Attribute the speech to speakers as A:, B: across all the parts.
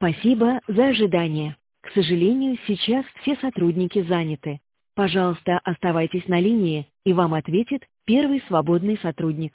A: Спасибо за ожидание. К сожалению, сейчас все сотрудники заняты. Пожалуйста, оставайтесь на линии, и вам ответит первый свободный сотрудник.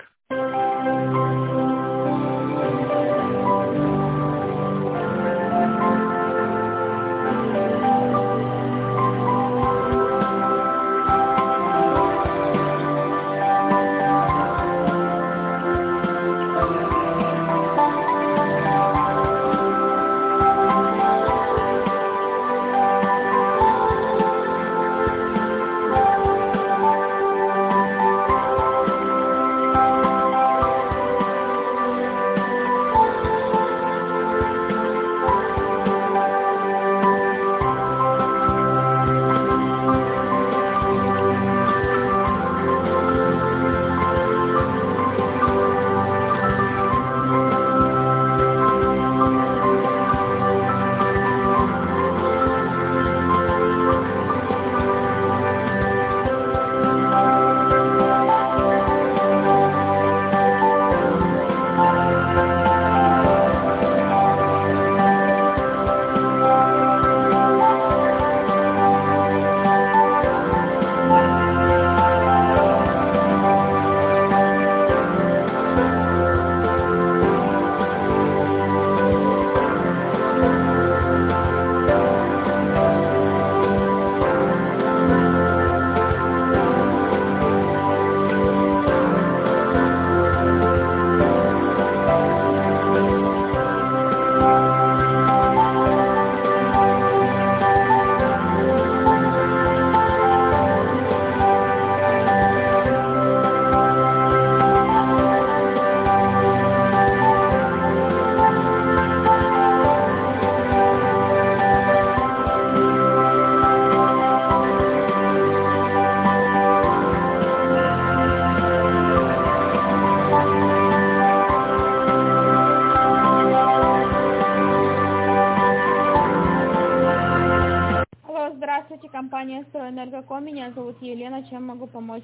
B: Здравствуйте, компания «Стройэнергоком». Меня зовут Елена. Чем могу помочь?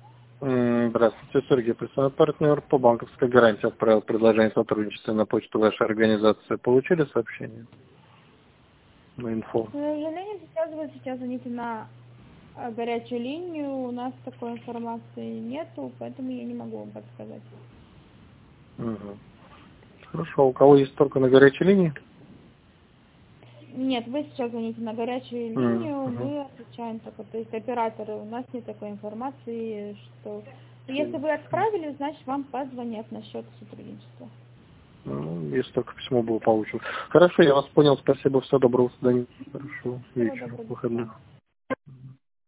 C: Здравствуйте, Сергей, представляю партнер по банковской гарантии. Отправил предложение сотрудничества на почту вашей организации. Получили сообщение? На инфо.
B: К сожалению, сейчас звоните на горячую линию. У нас такой информации нету, поэтому я не могу вам подсказать.
C: Угу. Хорошо. У кого есть только на горячей линии?
B: Нет, вы сейчас звоните на горячую линию, мы отвечаем только, то есть операторы, у нас нет такой информации, что если вы отправили, значит вам позвонят насчет сотрудничества.
C: Если только письмо было получено. Хорошо, я вас понял, спасибо, всего доброго, до свидания. Хорошо, вечера, выходных.